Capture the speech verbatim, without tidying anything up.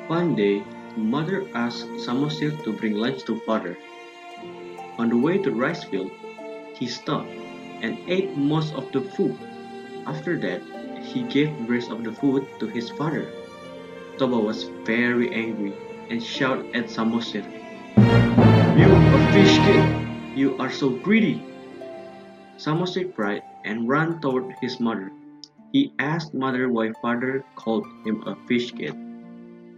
One day, mother asked Samosir to bring lunch to father. On the way to the rice field, he stopped and ate most of the food. After that, he gave the rest of the food to his father. Toba was very angry and shouted at Samosir, "You a fish kid! You are so greedy!" Samosir cried and ran toward his mother. He asked mother why father called him a fish kid.